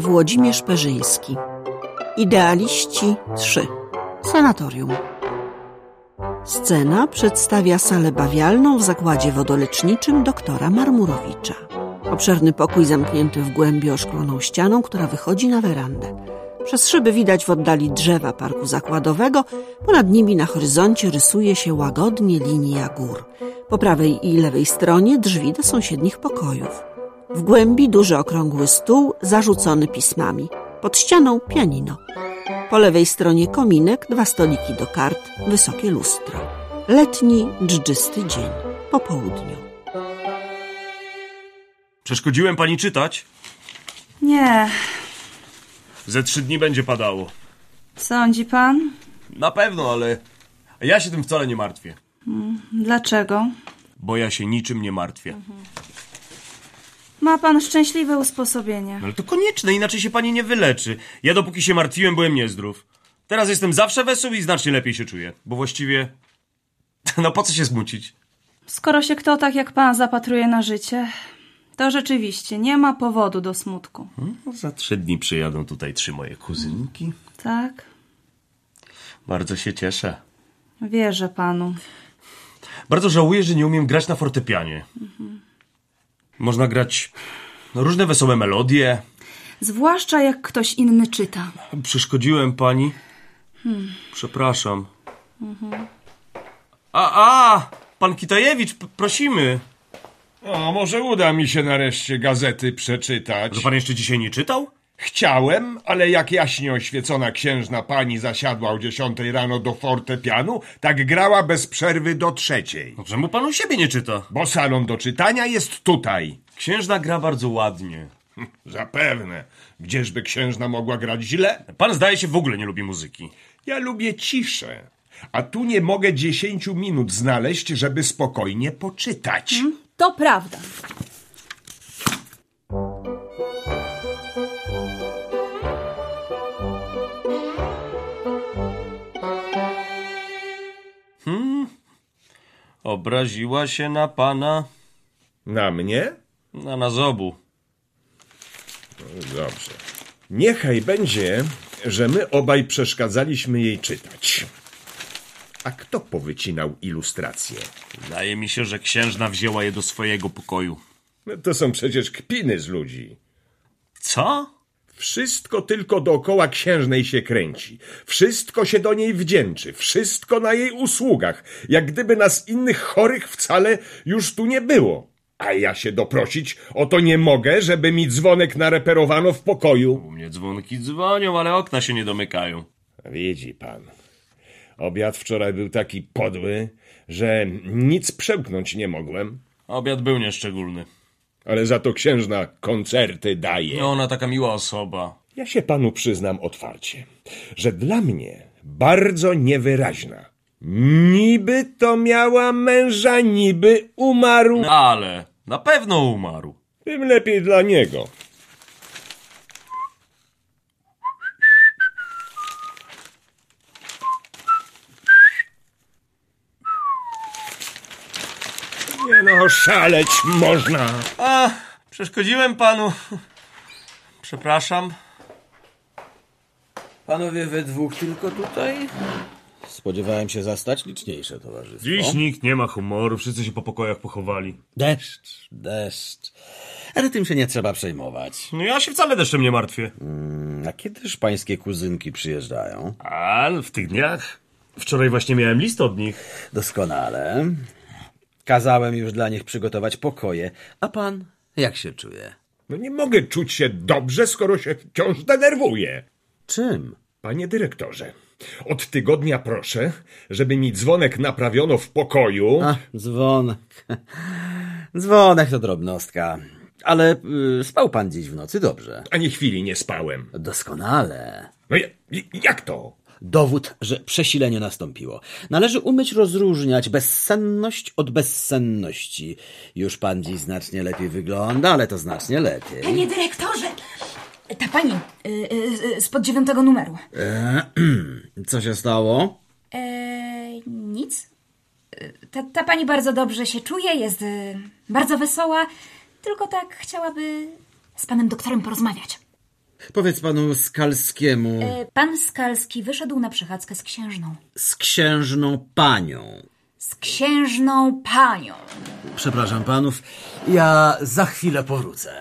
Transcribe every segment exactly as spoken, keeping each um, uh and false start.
Włodzimierz Perzyński. Idealiści trzy. Sanatorium. Scena przedstawia salę bawialną w zakładzie wodoleczniczym doktora Marmurowicza. Obszerny pokój zamknięty w głębi oszkloną ścianą, która wychodzi na werandę. Przez szyby widać w oddali drzewa parku zakładowego, ponad nimi na horyzoncie rysuje się łagodnie linia gór. Po prawej i lewej stronie drzwi do sąsiednich pokojów. W głębi duży okrągły stół zarzucony pismami. Pod ścianą pianino. Po lewej stronie kominek, dwa stoliki do kart, wysokie lustro. Letni, dżdżysty dzień. Po południu. Przeszkodziłem pani czytać? Nie. Ze trzy dni będzie padało. Sądzi pan? Na pewno, ale ja się tym wcale nie martwię. Hmm. Dlaczego? Bo ja się niczym nie martwię. Mhm. Ma pan szczęśliwe usposobienie. Ale to konieczne, inaczej się pani nie wyleczy. Ja dopóki się martwiłem, byłem niezdrów. Teraz jestem zawsze wesoły i znacznie lepiej się czuję. Bo właściwie... No po co się smucić? Skoro się kto tak jak pan zapatruje na życie, to rzeczywiście nie ma powodu do smutku. Hmm? Za trzy dni przyjadą tutaj trzy moje kuzynki. Tak? Bardzo się cieszę. Wierzę panu. Bardzo żałuję, że nie umiem grać na fortepianie. Mhm. Można grać no, różne wesołe melodie. Zwłaszcza jak ktoś inny czyta. Przeszkodziłem pani. Hmm. Przepraszam. Mhm. A, a! Pan Kitajewicz, p- prosimy. O, może uda mi się nareszcie gazety przeczytać. Że pan jeszcze dzisiaj nie czytał? Chciałem, ale jak jaśnie oświecona księżna pani zasiadła o dziesiątej rano do fortepianu, tak grała bez przerwy do trzeciej. No czemu pan u siebie nie czyta? Bo salon do czytania jest tutaj. Księżna gra bardzo ładnie. Hm, zapewne. Gdzieżby księżna mogła grać źle? Pan zdaje się w ogóle nie lubi muzyki. Ja lubię ciszę. A tu nie mogę dziesięciu minut znaleźć, żeby spokojnie poczytać. Hmm, to prawda. Hmm? Obraziła się na pana? Na mnie? Na nas obu. No, dobrze. Niechaj będzie, że my obaj przeszkadzaliśmy jej czytać. A kto powycinał ilustracje? Wydaje mi się, że księżna wzięła je do swojego pokoju. No to są przecież kpiny z ludzi. Co? Wszystko tylko dookoła księżnej się kręci. Wszystko się do niej wdzięczy. Wszystko na jej usługach. Jak gdyby nas innych chorych wcale już tu nie było. A ja się doprosić o to nie mogę, żeby mi dzwonek nareperowano w pokoju. U mnie dzwonki dzwonią, ale okna się nie domykają. Widzi pan. Obiad wczoraj był taki podły, że nic przełknąć nie mogłem. Obiad był nieszczególny. Ale za to księżna koncerty daje. No, ona taka miła osoba. Ja się panu przyznam otwarcie, że dla mnie bardzo niewyraźna. Niby to miała męża, niby umarł. No, ale na pewno umarł. Tym lepiej dla niego. Nie no, szaleć można. A, przeszkodziłem panu. Przepraszam. Panowie we dwóch tylko tutaj? Spodziewałem się zastać liczniejsze towarzystwo. Dziś nikt nie ma humoru, wszyscy się po pokojach pochowali. Deszcz, deszcz. Ale tym się nie trzeba przejmować. No ja się wcale deszczem nie martwię. Hmm, a kiedyż pańskie kuzynki przyjeżdżają? A, w tych dniach. Wczoraj właśnie miałem list od nich. Doskonale. Kazałem już dla nich przygotować pokoje. A pan jak się czuje? No nie mogę czuć się dobrze, skoro się wciąż denerwuję. Czym? Panie dyrektorze, od tygodnia proszę, żeby mi dzwonek naprawiono w pokoju. A, dzwonek. Dzwonek to drobnostka. Ale y, spał pan dziś w nocy dobrze. Ani chwili nie spałem. Doskonale. No ja, jak to? Dowód, że przesilenie nastąpiło. Należy umieć rozróżniać bezsenność od bezsenności. Już pan dziś znacznie lepiej wygląda, ale to znacznie lepiej. Panie dyrektorze! Ta pani y, y, spod dziewiątego numeru. E, co się stało? E, nic. Ta, ta pani bardzo dobrze się czuje, jest y, bardzo wesoła, tylko tak chciałaby z panem doktorem porozmawiać. Powiedz panu Skalskiemu, E, pan Skalski wyszedł na przechadzkę z księżną. z księżną panią. Z księżną panią. Przepraszam panów, ja za chwilę powrócę.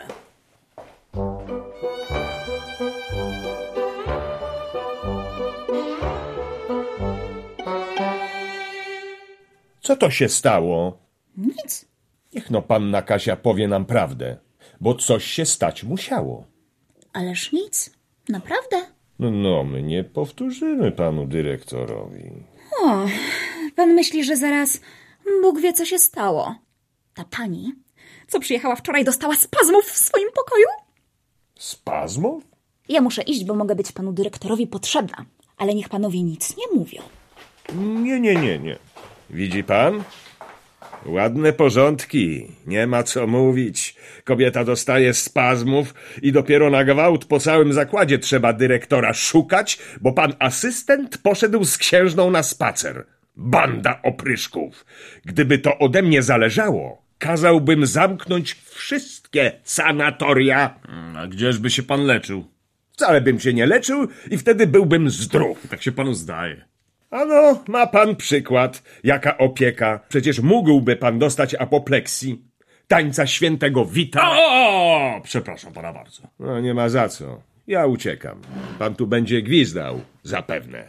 Co to się stało? Nic. Niech no panna Kasia powie nam prawdę, bo coś się stać musiało. Ależ nic. Naprawdę. No, no my nie powtórzymy panu dyrektorowi. O, pan myśli, że zaraz Bóg wie, co się stało. Ta pani, co przyjechała wczoraj, dostała spazmów w swoim pokoju? Spazmów? Ja muszę iść, bo mogę być panu dyrektorowi potrzebna. Ale niech panowie nic nie mówią. Nie, nie, nie, nie. Widzi pan? Ładne porządki, nie ma co mówić. Kobieta dostaje spazmów i dopiero na gwałt po całym zakładzie trzeba dyrektora szukać, bo pan asystent poszedł z księżną na spacer. Banda opryszków. Gdyby to ode mnie zależało, kazałbym zamknąć wszystkie sanatoria. A gdzieżby się pan leczył? Wcale bym się nie leczył i wtedy byłbym zdrów. Tak się panu zdaje. Ano, ma pan przykład. Jaka opieka. Przecież mógłby pan dostać apopleksji. Tańca świętego Wita. O, przepraszam pana bardzo. No, nie ma za co. Ja uciekam. Pan tu będzie gwizdał. Zapewne.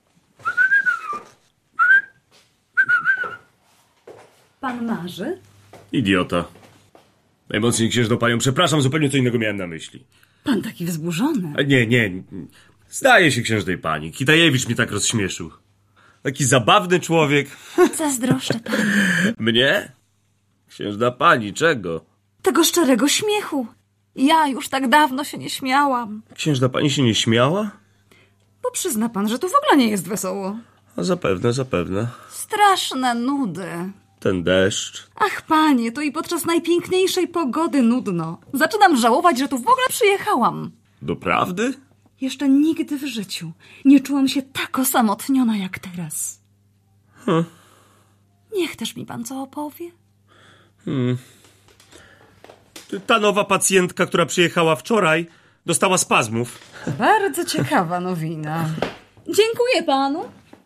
Pan marzy? Idiota. Najmocniej księżną panią, przepraszam, zupełnie co innego miałem na myśli. Pan taki wzburzony. A nie, nie. Zdaje się księżnej pani. Kitajewicz mnie tak rozśmieszył. Taki zabawny człowiek. Zazdroszczę panu. Mnie? Księżna pani, czego? Tego szczerego śmiechu. Ja już tak dawno się nie śmiałam. Księżna pani się nie śmiała? Bo przyzna pan, że tu w ogóle nie jest wesoło. A zapewne, zapewne. Straszne nudy. Ten deszcz. Ach, panie, to i podczas najpiękniejszej pogody nudno. Zaczynam żałować, że tu w ogóle przyjechałam. Doprawdy? Jeszcze nigdy w życiu nie czułam się tak osamotniona jak teraz. Hm. Niech też mi pan co opowie. Hmm. Ta nowa pacjentka, która przyjechała wczoraj, dostała spazmów. Bardzo ciekawa nowina. Dziękuję panu.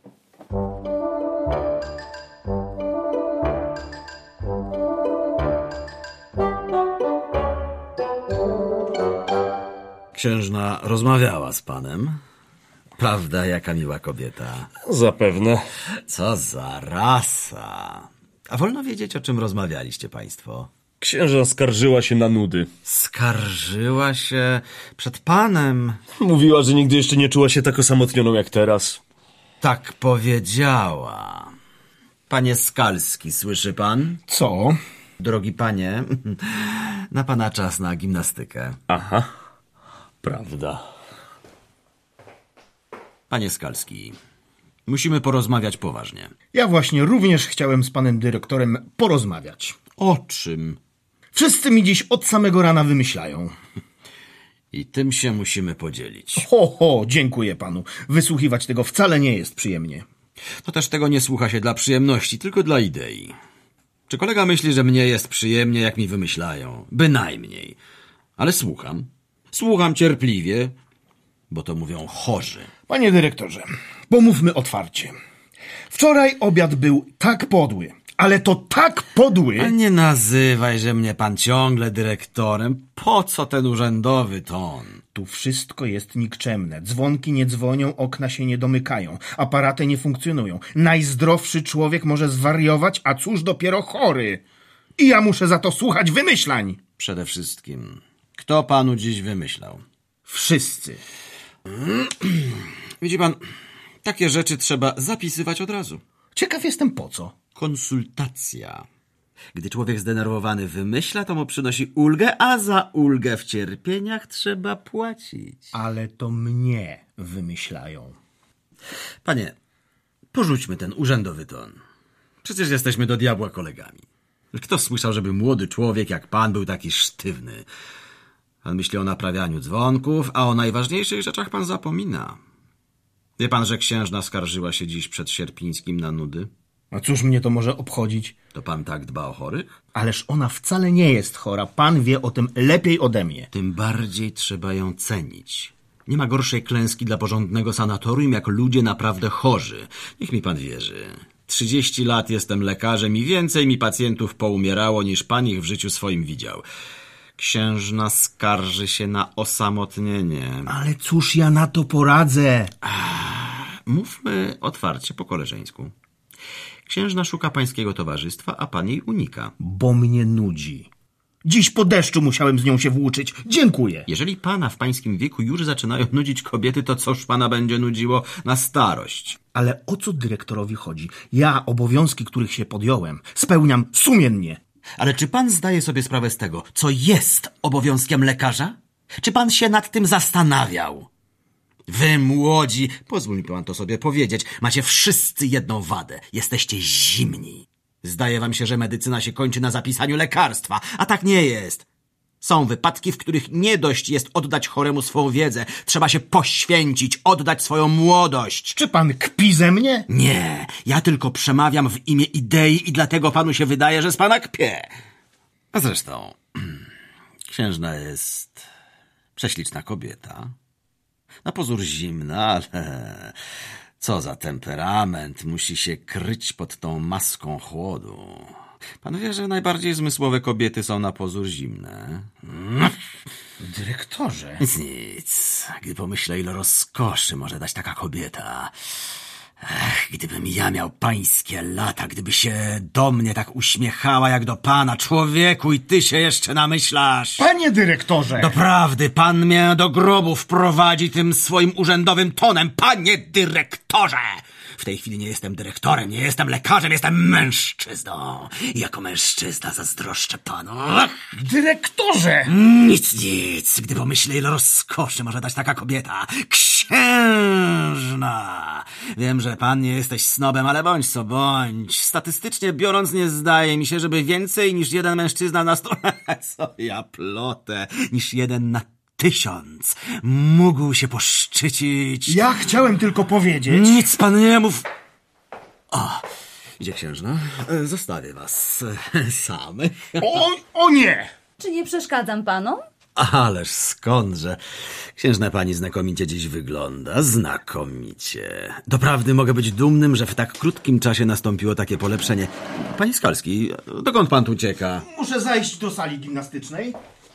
Księżna rozmawiała z panem. Prawda, jaka miła kobieta. Zapewne. Co za rasa. A wolno wiedzieć, o czym rozmawialiście państwo? Księżna skarżyła się na nudy. Skarżyła się przed panem. Mówiła, że nigdy jeszcze nie czuła się tak osamotnioną jak teraz. Tak powiedziała. Panie Skalski, słyszy pan? Co? Drogi panie, na pana czas na gimnastykę. Aha, prawda. Panie Skalski, musimy porozmawiać poważnie. Ja właśnie również chciałem z panem dyrektorem porozmawiać. O czym? Wszyscy mi dziś od samego rana wymyślają. I tym się musimy podzielić. Ho, ho, dziękuję panu. Wysłuchiwać tego wcale nie jest przyjemnie. To też tego nie słucha się dla przyjemności, tylko dla idei. Czy kolega myśli, że mnie jest przyjemnie, jak mi wymyślają? Bynajmniej. Ale słucham. Słucham cierpliwie, bo to mówią chorzy. Panie dyrektorze, pomówmy otwarcie. Wczoraj obiad był tak podły, ale to tak podły... A nie nazywaj, że mnie pan ciągle dyrektorem. Po co ten urzędowy ton? Tu wszystko jest nikczemne. Dzwonki nie dzwonią, okna się nie domykają, aparaty nie funkcjonują. Najzdrowszy człowiek może zwariować, a cóż dopiero chory. I ja muszę za to słuchać wymyślań. Przede wszystkim, kto panu dziś wymyślał? Wszyscy. Widzi pan, takie rzeczy trzeba zapisywać od razu. Ciekaw jestem po co. Konsultacja. Gdy człowiek zdenerwowany wymyśla, to mu przynosi ulgę, a za ulgę w cierpieniach trzeba płacić. Ale to mnie wymyślają. Panie, porzućmy ten urzędowy ton. Przecież jesteśmy do diabła kolegami. Kto słyszał, żeby młody człowiek jak pan był taki sztywny? Pan myśli o naprawianiu dzwonków, a o najważniejszych rzeczach pan zapomina. Wie pan, że księżna skarżyła się dziś przed Sierpińskim na nudy? A cóż mnie to może obchodzić? To pan tak dba o chorych? Ależ ona wcale nie jest chora. Pan wie o tym lepiej ode mnie. Tym bardziej trzeba ją cenić. Nie ma gorszej klęski dla porządnego sanatorium, jak ludzie naprawdę chorzy. Niech mi pan wierzy. Trzydzieści lat jestem lekarzem i więcej mi pacjentów poumierało, niż pan ich w życiu swoim widział. Księżna skarży się na osamotnienie. Ale cóż ja na to poradzę? Mówmy otwarcie po koleżeńsku. Księżna szuka pańskiego towarzystwa, a pan jej unika. Bo mnie nudzi. Dziś po deszczu musiałem z nią się włóczyć. Dziękuję. Jeżeli pana w pańskim wieku już zaczynają nudzić kobiety, to coż pana będzie nudziło na starość? Ale o co dyrektorowi chodzi? Ja obowiązki, których się podjąłem, spełniam sumiennie. Ale czy pan zdaje sobie sprawę z tego, co jest obowiązkiem lekarza? Czy pan się nad tym zastanawiał? Wy, młodzi, pozwól mi pan to sobie powiedzieć, macie wszyscy jedną wadę. Jesteście zimni. Zdaje wam się, że medycyna się kończy na zapisaniu lekarstwa, a tak nie jest. Są wypadki, w których nie dość jest oddać choremu swą wiedzę. Trzeba się poświęcić, oddać swoją młodość. Czy pan kpi ze mnie? Nie, ja tylko przemawiam w imię idei i dlatego panu się wydaje, że z pana kpię. A zresztą, księżna jest prześliczna kobieta. Na pozór zimna, ale co za temperament musi się kryć pod tą maską chłodu. Pan wie, że najbardziej zmysłowe kobiety są na pozór zimne. Dyrektorze. Nic, nic. Gdy pomyślę, ile rozkoszy może dać taka kobieta. Ech, gdybym ja miał pańskie lata, gdyby się do mnie tak uśmiechała jak do pana, człowieku, i ty się jeszcze namyślasz. Panie dyrektorze! Doprawdy, pan mnie do grobu wprowadzi tym swoim urzędowym tonem. Panie dyrektorze! W tej chwili nie jestem dyrektorem, nie jestem lekarzem, jestem mężczyzną. I jako mężczyzna zazdroszczę panu. Dyrektorze! Nic, nic. Gdy pomyślę, ile rozkoszy może dać taka kobieta. Księżna! Wiem, że pan nie jesteś snobem, ale bądź co bądź. Statystycznie biorąc, nie zdaje mi się, żeby więcej niż jeden mężczyzna na sto... Co ja plotę? Niż jeden na tysiąc mógł się poszczycić. Ja chciałem tylko powiedzieć... Nic pan nie mów. O, idzie księżna. Zostawię was samych. O, o nie! Czy nie przeszkadzam panom? Ależ skądże. Księżna pani znakomicie dziś wygląda. Znakomicie. Doprawdy mogę być dumnym, że w tak krótkim czasie nastąpiło takie polepszenie. Panie Skalski, dokąd pan tu ucieka? Muszę zajść do sali gimnastycznej.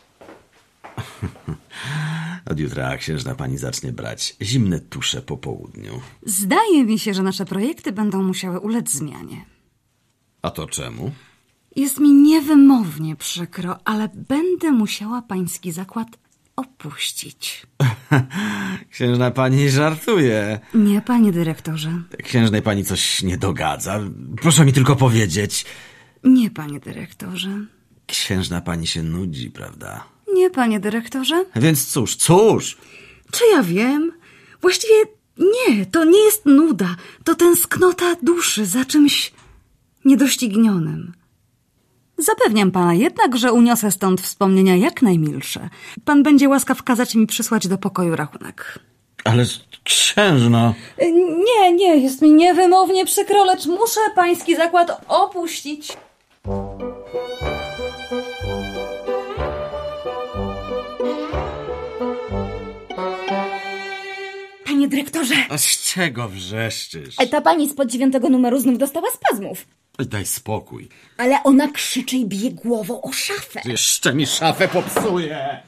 Od jutra księżna pani zacznie brać zimne tusze po południu. Zdaje mi się, że nasze projekty będą musiały ulec zmianie. A to czemu? Jest mi niewymownie przykro, ale będę musiała pański zakład opuścić. Księżna pani żartuje. Nie, panie dyrektorze. Księżnej pani coś nie dogadza. Proszę mi tylko powiedzieć. Nie, panie dyrektorze. Księżna pani się nudzi, prawda? Nie, panie dyrektorze. Więc cóż, cóż? Czy ja wiem? Właściwie nie, to nie jest nuda. To tęsknota duszy za czymś niedoścignionym. Zapewniam pana jednak, że uniosę stąd wspomnienia jak najmilsze. Pan będzie łaskaw kazać mi przysłać do pokoju rachunek. Ale księżno... Nie, nie, jest mi niewymownie przykro, lecz muszę pański zakład opuścić. Panie dyrektorze! A z czego wrzeszczysz? Ta pani spod dziewiątego numeru znów dostała spazmów. Daj spokój. Ale ona krzyczy i bije głową o szafę. Jeszcze mi szafę popsuje.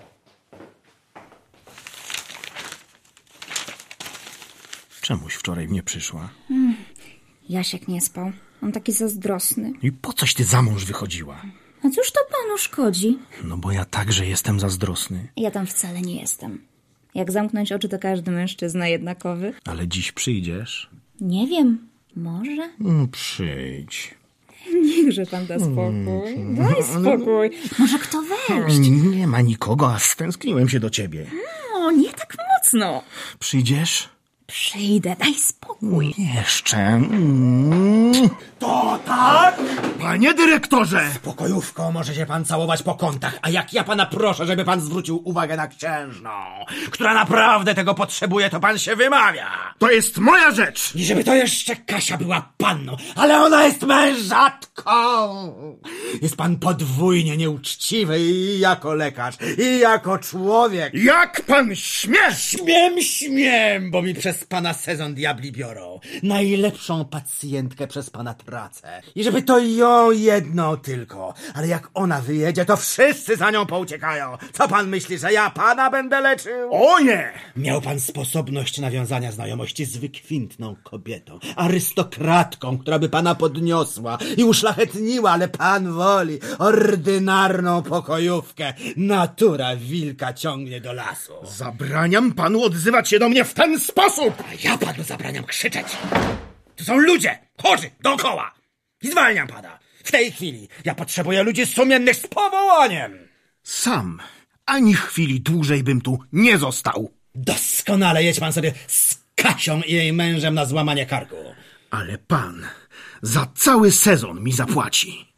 Czemuś wczoraj nie przyszła? Hmm. Jasiek nie spał. On taki zazdrosny. I po coś ty za mąż wychodziła? A cóż to panu szkodzi? No bo ja także jestem zazdrosny. Ja tam wcale nie jestem. Jak zamknąć oczy, to każdy mężczyzna jednakowy. Ale dziś przyjdziesz? Nie wiem. Może? No, przyjdź. Niechże pan da spokój. Daj spokój. Może kto wejść? Nie ma nikogo, a stęskniłem się do ciebie. No, nie tak mocno. Przyjdziesz? Przyjdę, daj spokój. Jeszcze. Mm. To tak? Panie dyrektorze! Pokojówko, może się pan całować po kątach, a jak ja pana proszę, żeby pan zwrócił uwagę na księżną, która naprawdę tego potrzebuje, to pan się wymawia. To jest moja rzecz! I żeby to jeszcze Kasia była panną, ale ona jest mężatką. Jest pan podwójnie nieuczciwy i jako lekarz, i jako człowiek. Jak pan śmie? Śmiem, śmiem, bo mi przez pana sezon diabli biorą. Najlepszą pacjentkę przez pana tracę. I żeby to ją jedną tylko. Ale jak ona wyjedzie, to wszyscy za nią pouciekają. Co pan myśli, że ja pana będę leczył? O nie! Miał pan sposobność nawiązania znajomości z wykwintną kobietą, arystokratką, która by pana podniosła i uszlachetniła, ale pan woli ordynarną pokojówkę. Natura wilka ciągnie do lasu. Zabraniam panu odzywać się do mnie w ten sposób! A ja panu zabraniam krzyczeć. To są ludzie, chorzy, dookoła. I zwalniam pana. W tej chwili ja potrzebuję ludzi sumiennych z powołaniem. Sam ani chwili dłużej bym tu nie został. Doskonale, jedź pan sobie z Kasią i jej mężem na złamanie karku. Ale pan za cały sezon mi zapłaci.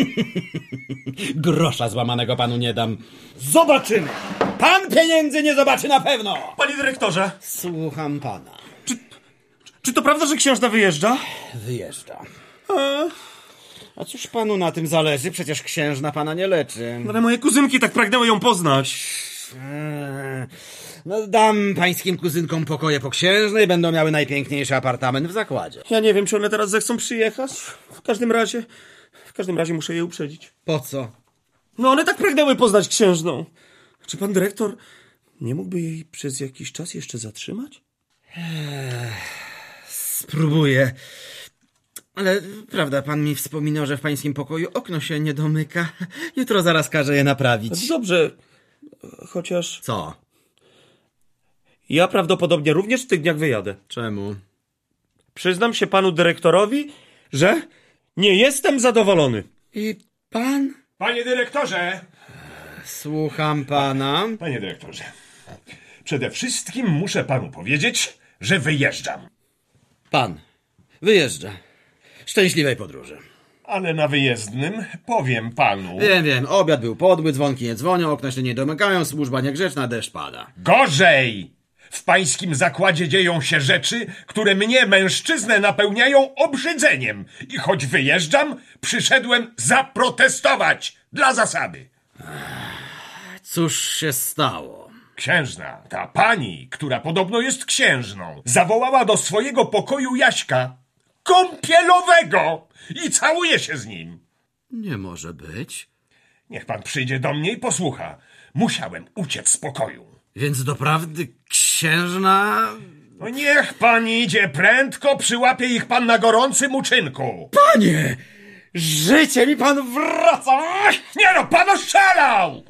Grosza złamanego panu nie dam. Zobaczymy. Pan pieniędzy nie zobaczy na pewno. Panie dyrektorze, Słucham pana. czy to prawda, że księżna wyjeżdża? Wyjeżdża. A cóż panu na tym zależy? Przecież księżna pana nie leczy. Ale moje kuzynki tak pragnęły ją poznać. Eee, No dam pańskim kuzynkom pokoje po księżnej, będą miały najpiękniejszy apartament w zakładzie. Ja nie wiem, czy one teraz zechcą przyjechać. W każdym razie, w każdym razie muszę je uprzedzić. Po co? No one tak pragnęły poznać księżną. Czy pan dyrektor nie mógłby jej przez jakiś czas jeszcze zatrzymać? Spróbuję. Ale prawda, pan mi wspominał, że w pańskim pokoju okno się nie domyka. Jutro zaraz każę je naprawić. Dobrze, chociaż Co? ja prawdopodobnie również w tych dniach wyjadę. Czemu? Przyznam się panu dyrektorowi, że nie jestem zadowolony. I pan? Panie dyrektorze! Słucham pana. Panie dyrektorze, przede wszystkim muszę panu powiedzieć, że wyjeżdżam. Pan wyjeżdża. Szczęśliwej podróży. Ale na wyjezdnym powiem panu... Wiem, wiem, obiad był podły, dzwonki nie dzwonią, okna się nie domykają, służba niegrzeczna, deszcz pada. Gorzej! W pańskim zakładzie dzieją się rzeczy, które mnie, mężczyznę, napełniają obrzydzeniem. I choć wyjeżdżam, przyszedłem zaprotestować dla zasady. Cóż się stało? Księżna, ta pani, która podobno jest księżną, zawołała do swojego pokoju Jaśka, kąpielowego, i całuje się z nim. Nie może być. Niech pan przyjdzie do mnie i posłucha. Musiałem uciec z pokoju. Więc doprawdy księżna... No niech pan idzie prędko, przyłapie ich pan na gorącym uczynku. Panie! Życie mi pan wraca! Nie no, pan oszalał!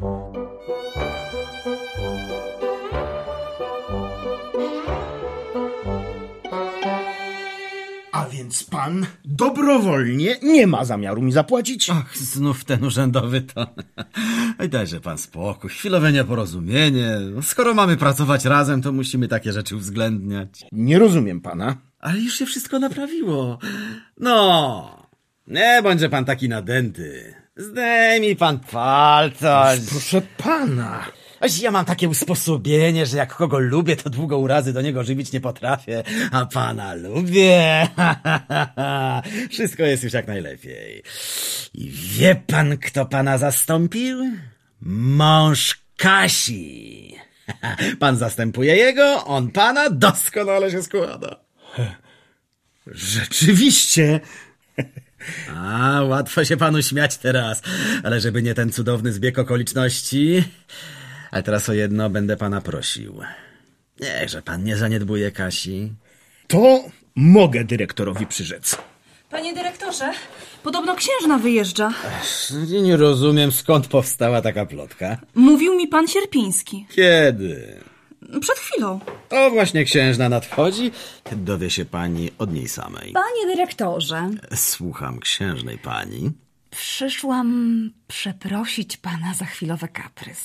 A więc pan dobrowolnie nie ma zamiaru mi zapłacić? Ach, znów ten urzędowy ton. Oj, dajże pan spokój, chwilowe nieporozumienie. Skoro mamy pracować razem, to musimy takie rzeczy uwzględniać. Nie rozumiem pana. Ale już się wszystko naprawiło. No, nie bądźże pan taki nadęty. Zdejmij pan palce. Proszę pana. Aż ja mam takie usposobienie, że jak kogo lubię, to długo urazy do niego żywić nie potrafię. A pana lubię. Wszystko jest już jak najlepiej. I wie pan, kto pana zastąpił? Mąż Kasi. Pan zastępuje jego, on pana, doskonale się składa. Rzeczywiście. A, łatwo się panu śmiać teraz, ale żeby nie ten cudowny zbieg okoliczności... Ale teraz o jedno będę pana prosił. Niechże pan nie zaniedbuje Kasi. To mogę dyrektorowi przyrzec. Panie dyrektorze, podobno księżna wyjeżdża. Nie rozumiem, skąd powstała taka plotka. Mówił mi pan Sierpiński. Kiedy? Przed chwilą. To właśnie księżna nadchodzi. Dowie się pani od niej samej. Panie dyrektorze, Słucham księżnej pani. przyszłam przeprosić pana za chwilowy kaprys.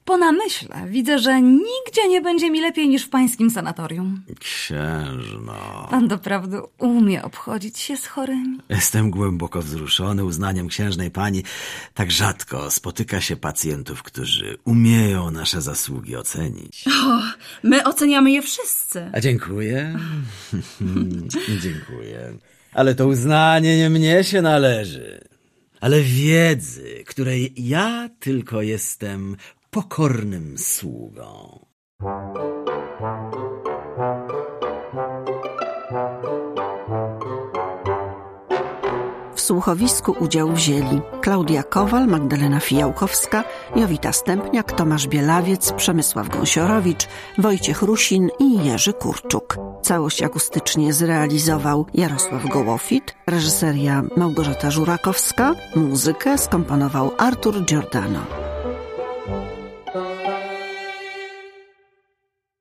po namyśle widzę, że nigdzie nie będzie mi lepiej niż w pańskim sanatorium. Księżno. Pan doprawdy umie obchodzić się z chorymi. Jestem głęboko wzruszony uznaniem księżnej pani. Tak rzadko spotyka się pacjentów, którzy umieją nasze zasługi ocenić. O, my oceniamy je wszyscy. A dziękuję. Dziękuję. Ale to uznanie nie mnie się należy, ale wiedzy, której ja tylko jestem pokornym sługą. W słuchowisku udział wzięli Klaudia Kowal, Magdalena Fijałkowska, Jowita Stępniak, Tomasz Bielawiec, Przemysław Gąsiorowicz, Wojciech Rusin i Jerzy Kurczuk. Całość akustycznie zrealizował Jarosław Gołofit, reżyseria Małgorzata Żurakowska, muzykę skomponował Artur Giordano.